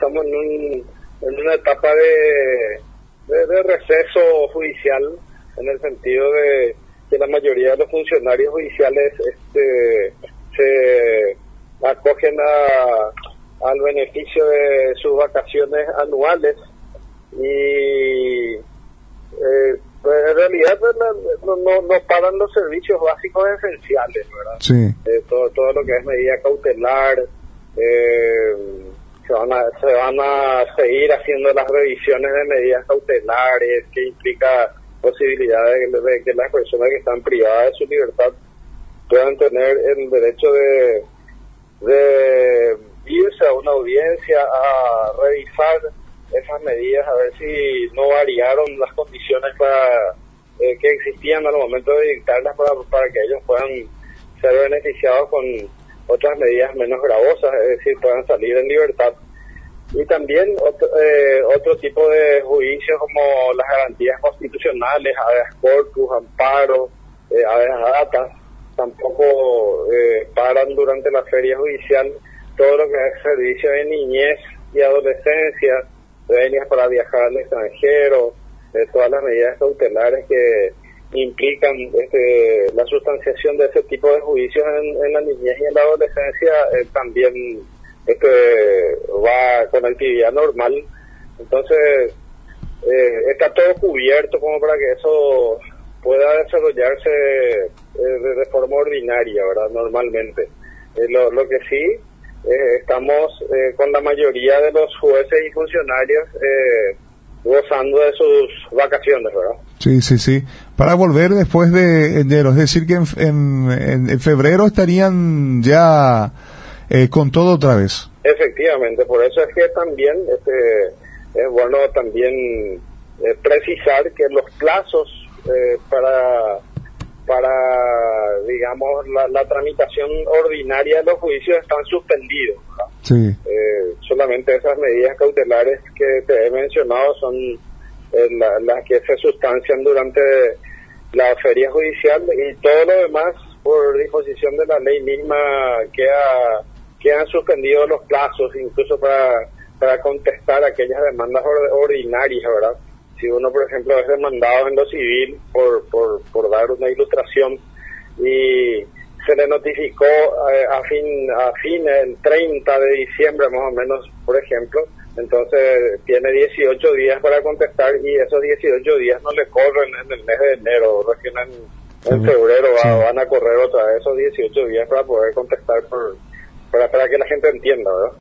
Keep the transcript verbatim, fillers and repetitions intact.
estamos en, un, en una etapa de, de, de receso judicial, en el sentido de que la mayoría de los funcionarios judiciales este, se acogen a, al beneficio de sus vacaciones anuales y eh, pues en realidad no, no, no paran los servicios básicos esenciales, ¿verdad? Sí. Eh, todo, todo lo que es medida cautelar, eh, se van a se van a seguir haciendo las revisiones de medidas cautelares, que implica posibilidades de, de que las personas que están privadas de su libertad puedan tener el derecho de, de irse a una audiencia a revisar esas medidas, a ver si no variaron las condiciones para eh, que existían al momento de dictarlas para, para que ellos puedan ser beneficiados con otras medidas menos gravosas, es decir, puedan salir en libertad. Y también otro, eh, otro tipo de juicios como las garantías constitucionales, habeas corpus, amparo, eh, habeas data, tampoco eh, paran durante la feria judicial. Todo lo que es servicio de niñez y adolescencia, venias para viajar al extranjero, eh, todas las medidas cautelares que implican este, la sustanciación de ese tipo de juicios en, en la niñez y en la adolescencia, eh, también este, va con actividad normal. Entonces eh, está todo cubierto como para que eso pueda desarrollarse eh, de, de forma ordinaria, ¿verdad? Normalmente. Eh, lo, lo que sí, eh, estamos eh, con la mayoría de los jueces y funcionarios eh, gozando de sus vacaciones, ¿verdad? Sí, sí, sí. Para volver después de enero, es decir que en, en, en febrero estarían ya eh, con todo otra vez. Efectivamente, por eso es que también este, es bueno también eh, precisar que los plazos eh, para para digamos la, la tramitación ordinaria de los juicios están suspendidos, ¿verdad? Sí. Eh, solamente esas medidas cautelares que te he mencionado son eh, la, las que se sustancian durante la feria judicial, y todo lo demás por disposición de la ley misma queda quedan suspendidos los plazos, incluso para para contestar aquellas demandas ordinarias, ¿verdad? Si uno, por ejemplo, es demandado en lo civil, por por, por dar una ilustración, y se le notificó eh, a fin a fin el treinta de diciembre más o menos, por ejemplo, entonces tiene dieciocho días para contestar, y esos dieciocho días no le corren en el mes de enero, recién en, en febrero va, sí. van a correr otra vez esos dieciocho días para poder contestar, por para, para que la gente entienda, ¿verdad?